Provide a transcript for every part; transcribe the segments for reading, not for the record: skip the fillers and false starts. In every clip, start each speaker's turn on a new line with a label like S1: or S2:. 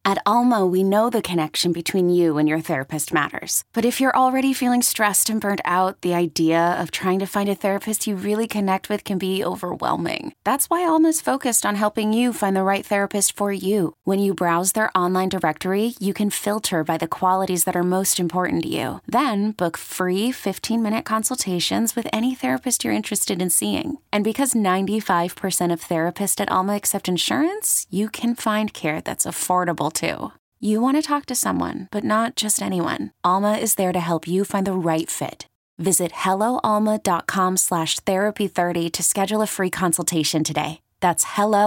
S1: At Alma, we know the connection between you and your therapist matters. But if you're already feeling stressed and burnt out, the idea of trying to find a therapist you really connect with can be overwhelming. That's why Alma's focused on helping you find the right therapist for you. When you browse their online directory, you can filter by the qualities that are most important to you. Then book free 15-minute consultations with any therapist you're interested in seeing. And because 95% of therapists at Alma accept insurance, you can find care that's affordable too. You want to talk to someone, but not just anyone. Alma is there to help you find the right fit. Visit helloalma.com/therapy30 to schedule a free consultation today. That's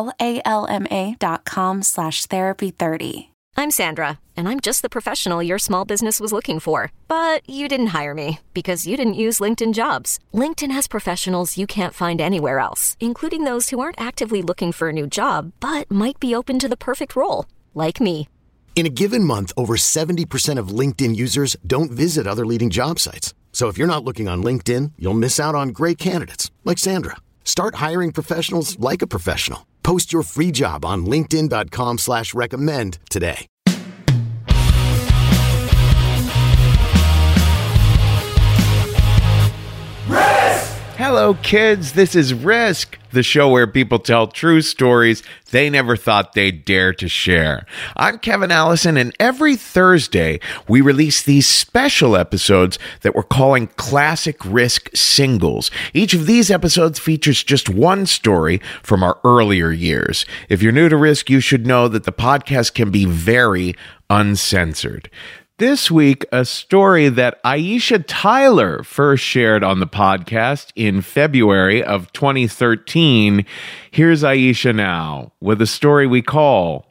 S1: helloalma.com/therapy30.
S2: I'm Sandra, and I'm just the professional your small business was looking for. But you didn't hire me because you didn't use LinkedIn Jobs. LinkedIn has professionals you can't find anywhere else, including those who aren't actively looking for a new job, but might be open to the perfect role, like me.
S3: In a given month, over 70% of LinkedIn users don't visit other leading job sites. So if you're not looking on LinkedIn, you'll miss out on great candidates like Sandra. Start hiring professionals like a professional. Post your free job on linkedin.com/recommend today.
S4: Hello, kids. This is Risk, the show where people tell true stories they never thought they'd dare to share. I'm Kevin Allison, and every Thursday we release these special episodes that we're calling Classic Risk Singles. Each of these episodes features just one story from our earlier years. If you're new to Risk, you should know that the podcast can be very uncensored. This week, a story that Aisha Tyler first shared on the podcast in February of 2013. Here's Aisha now with a story we call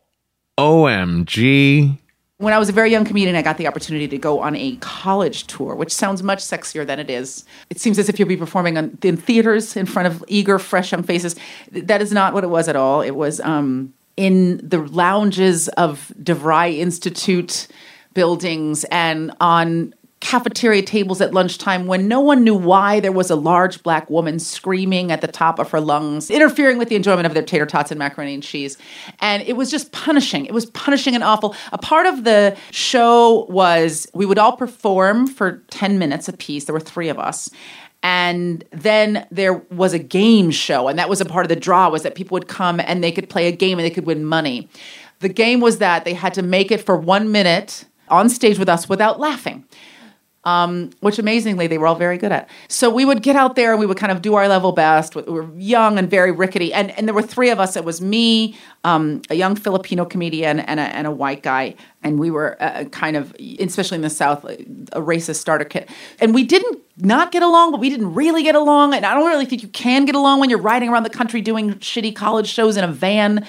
S4: OMG.
S5: When I was a very young comedian, I got the opportunity to go on a college tour, which sounds much sexier than it is. It seems as if you'll be performing in theaters in front of eager, fresh young faces. That is not what it was at all. It was in the lounges of DeVry Institute buildings and on cafeteria tables at lunchtime when no one knew why there was a large black woman screaming at the top of her lungs, interfering with the enjoyment of their tater tots and macaroni and cheese. And it was just punishing. It was punishing and awful. A part of the show was we would all perform for 10 minutes apiece. There were 3 of us. And then there was a game show. And that was a part of the draw, was that people would come and they could play a game and they could win money. The game was that they had to make it for 1 minute on stage with us without laughing, which amazingly they were all very good at. So we would get out there and we would kind of do our level best. We were young and very rickety. And there were 3 of us. It was me, a young Filipino comedian, and a white guy. And we were kind of, especially in the South, a racist starter kit. And we didn't not get along, but we didn't really get along. And I don't really think you can get along when you're riding around the country doing shitty college shows in a van.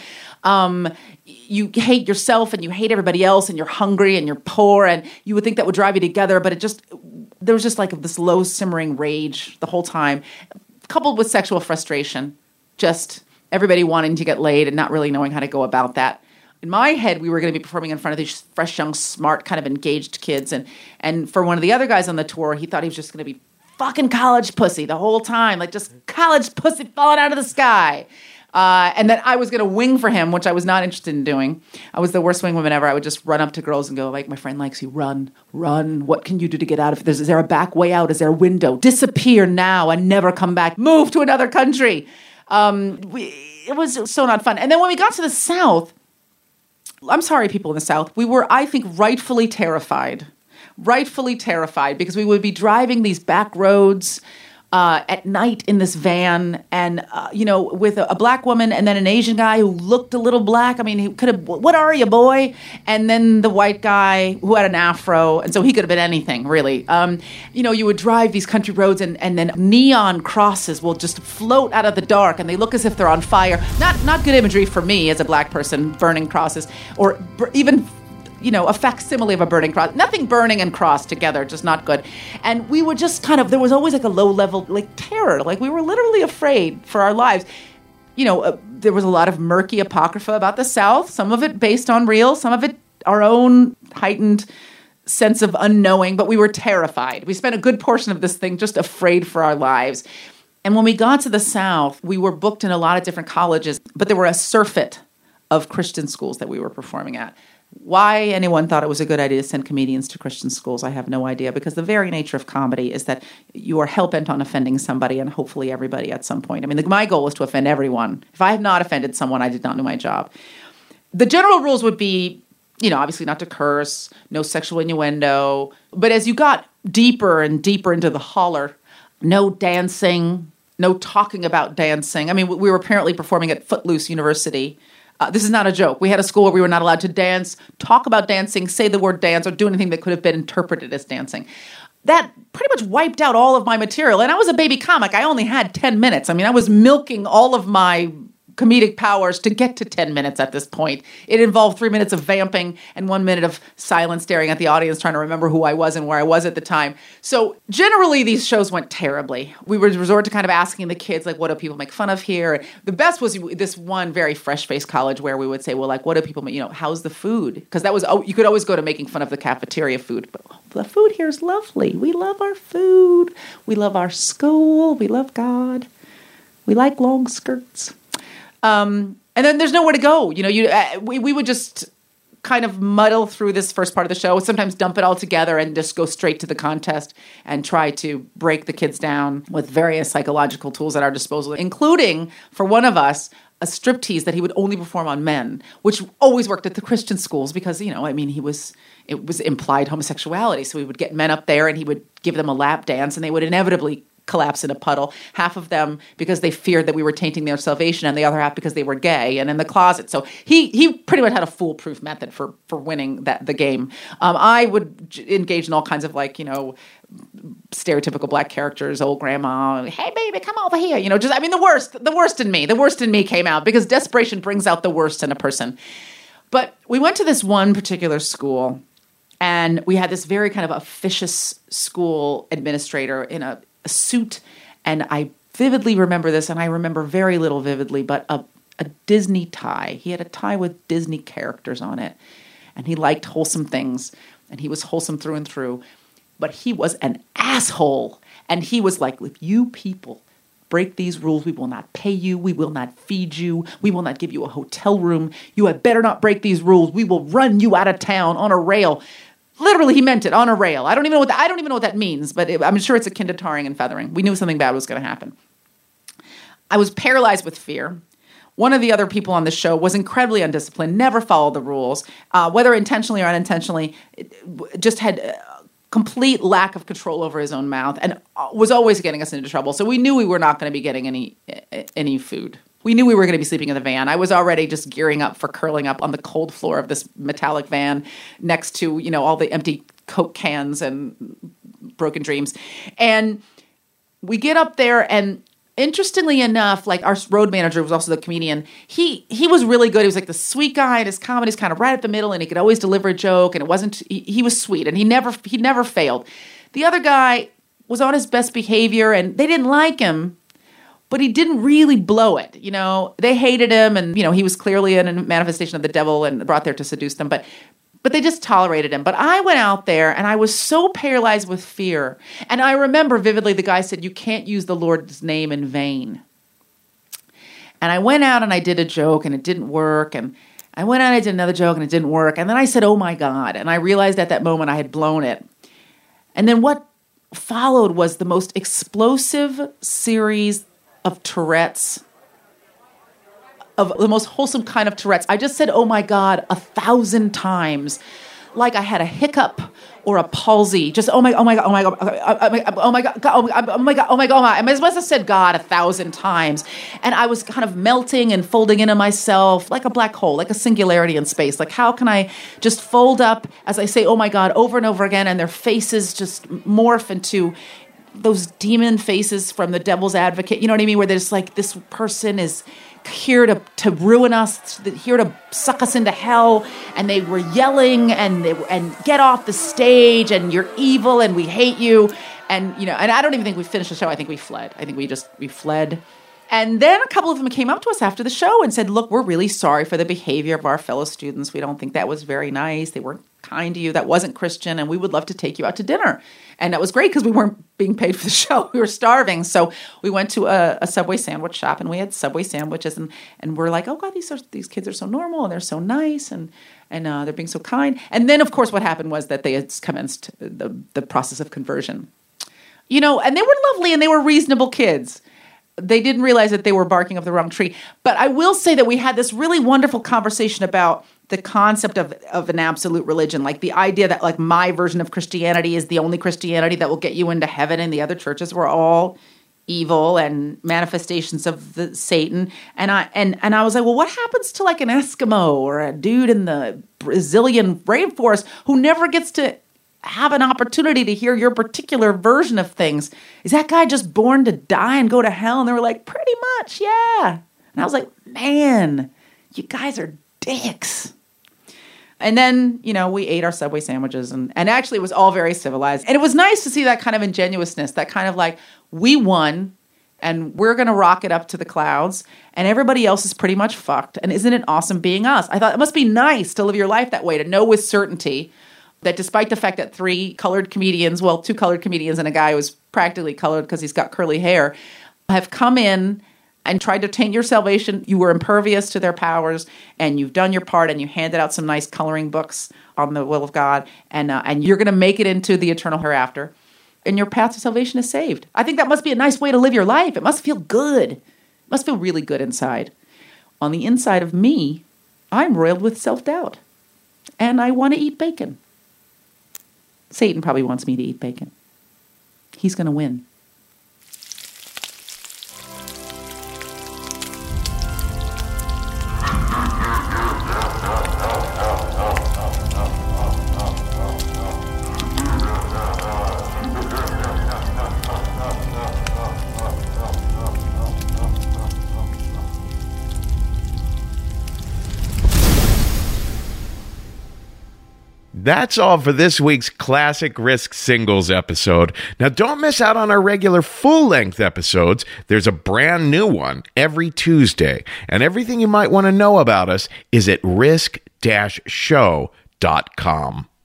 S5: You hate yourself and you hate everybody else and you're hungry and you're poor and you would think that would drive you together, but there was just like this low simmering rage the whole time, coupled with sexual frustration, just everybody wanting to get laid and not really knowing how to go about that. In my head, we were going to be performing in front of these fresh, young, smart, kind of engaged kids. And for one of the other guys on the tour, he thought he was just going to be fucking college pussy the whole time, like just college pussy falling out of the sky. And that I was going to wing for him, which I was not interested in doing. I was the worst wing woman ever. I would just run up to girls and go, like, my friend likes you. Run. What can you do to get out of it? Is there a back way out? Is there a window? Disappear now and never come back. Move to another country. It was so not fun. And then when we got to the South, I'm sorry, people in the South, we were, I think, rightfully terrified because we would be driving these back roads at night in this van and, with a black woman and then an Asian guy who looked a little black. I mean, he could have, what are you, boy? And then the white guy who had an afro. And so he could have been anything, really. You would drive these country roads and then neon crosses will just float out of the dark and they look as if they're on fire. Not good imagery for me as a black person, burning crosses or even a facsimile of a burning cross. Nothing burning and cross together, just not good. And we would just there was always like a low level, like terror. Like we were literally afraid for our lives. There was a lot of murky apocrypha about the South, some of it based on real, some of it our own heightened sense of unknowing, but we were terrified. We spent a good portion of this thing just afraid for our lives. And when we got to the South, we were booked in a lot of different colleges, but there were a surfeit of Christian schools that we were performing at. Why anyone thought it was a good idea to send comedians to Christian schools, I have no idea, because the very nature of comedy is that you are hell-bent on offending somebody and hopefully everybody at some point. I mean, my goal is to offend everyone. If I have not offended someone, I did not do my job. The general rules would be, obviously not to curse, no sexual innuendo. But as you got deeper and deeper into the holler, no dancing, no talking about dancing. I mean, we were apparently performing at Footloose University. This is not a joke. We had a school where we were not allowed to dance, talk about dancing, say the word dance, or do anything that could have been interpreted as dancing. That pretty much wiped out all of my material. And I was a baby comic. I only had 10 minutes. I mean, I was milking all of my comedic powers to get to 10 minutes at this point. It involved 3 minutes of vamping and 1 minute of silence staring at the audience, trying to remember who I was and where I was at the time. So generally, these shows went terribly. We would resort to kind of asking the kids, like, what do people make fun of here? The best was this one very fresh-faced college where we would say, well, like, what do people make, how's the food? Because that was, you could always go to making fun of the cafeteria food. But the food here is lovely. We love our food. We love our school. We love God. We like long skirts. And then there's nowhere to go. We would just kind of muddle through this first part of the show, sometimes dump it all together and just go straight to the contest and try to break the kids down with various psychological tools at our disposal, including, for one of us, a striptease that he would only perform on men, which always worked at the Christian schools because, it was implied homosexuality. So we would get men up there and he would give them a lap dance and they would inevitably collapse in a puddle, half of them because they feared that we were tainting their salvation and the other half because they were gay and in the closet. So he pretty much had a foolproof method for winning the game. I would engage in all kinds of stereotypical black characters, old grandma, hey baby, come over here. The worst in me came out because desperation brings out the worst in a person. But we went to this one particular school and we had this very kind of officious school administrator in a suit, and I vividly remember this, and I remember very little vividly, but a Disney tie. He had a tie with Disney characters on it, and he liked wholesome things, and he was wholesome through and through, but he was an asshole, and he was like, if you people break these rules, we will not pay you, we will not feed you, we will not give you a hotel room, you had better not break these rules, we will run you out of town on a rail. Literally, he meant it, on a rail. I don't even know what that means, but I'm sure it's akin to tarring and feathering. We knew something bad was going to happen. I was paralyzed with fear. One of the other people on the show was incredibly undisciplined, never followed the rules, whether intentionally or unintentionally, just had complete lack of control over his own mouth and was always getting us into trouble. So we knew we were not going to be getting any food. We knew we were going to be sleeping in the van. I was already just gearing up for curling up on the cold floor of this metallic van next to, all the empty Coke cans and broken dreams. And we get up there, and interestingly enough, like our road manager was also the comedian. He was really good. He was like the sweet guy, and his comedy's kind of right at the middle, and he could always deliver a joke, and it wasn't. He was sweet, and he never failed. The other guy was on his best behavior, and they didn't like him. But he didn't really blow it, They hated him, and, he was clearly a manifestation of the devil and brought there to seduce them. But they just tolerated him. But I went out there, and I was so paralyzed with fear. And I remember vividly the guy said, you can't use the Lord's name in vain. And I went out, and I did a joke, and it didn't work. And I went out, and I did another joke, and it didn't work. And then I said, oh, my God. And I realized at that moment I had blown it. And then what followed was the most explosive series of Tourette's, of the most wholesome kind of Tourette's. I just said, oh my God, 1,000 times, like I had a hiccup or a palsy. Just, oh my God. I must have said God 1,000 times. And I was kind of melting and folding into myself like a black hole, like a singularity in space. Like, how can I just fold up as I say, oh my God, over and over again, and their faces just morph into those demon faces from the Devil's Advocate, you know what I mean? Where there's like, this person is here to ruin us, here to suck us into hell, and they were yelling and get off the stage, and you're evil and we hate you, and and I don't even think we finished the show. I think we fled. We fled. And then a couple of them came up to us after the show and said, look, we're really sorry for the behavior of our fellow students. We don't think that was very nice. They weren't kind to you that wasn't Christian, and we would love to take you out to dinner. And that was great because we weren't being paid for the show. We were starving. So we went to a Subway sandwich shop, and we had Subway sandwiches. And we're like, oh, God, these kids are so normal, and they're so nice, and they're being so kind. And then, of course, what happened was that they had commenced the process of conversion. You know, and they were lovely, and they were reasonable kids. They didn't realize that they were barking up the wrong tree. But I will say that we had this really wonderful conversation about the concept of an absolute religion, like the idea that like my version of Christianity is the only Christianity that will get you into heaven, and the other churches were all evil and manifestations of the Satan. And I was like, well, what happens to like an Eskimo or a dude in the Brazilian rainforest who never gets to have an opportunity to hear your particular version of things? Is that guy just born to die and go to hell? And they were like, pretty much, yeah. And I was like, man, you guys are dicks. And then, you know, we ate our Subway sandwiches, and actually it was all very civilized. And it was nice to see that kind of ingenuousness, that kind of like, we won, and we're going to rock it up to the clouds, and everybody else is pretty much fucked. And isn't it awesome being us? I thought it must be nice to live your life that way, to know with certainty that despite the fact that 2 colored comedians and a guy who's practically colored because he's got curly hair, have come in and tried to taint your salvation. You were impervious to their powers, and you've done your part, and you handed out some nice coloring books on the will of God, and you're going to make it into the eternal hereafter, and your path to salvation is saved. I think that must be a nice way to live your life. It must feel good. It must feel really good inside. On the inside of me, I'm roiled with self-doubt, and I want to eat bacon. Satan probably wants me to eat bacon. He's going to win.
S4: That's all for this week's Classic Risk Singles episode. Now, don't miss out on our regular full-length episodes. There's a brand new one every Tuesday, and everything you might want to know about us is at risk-show.com.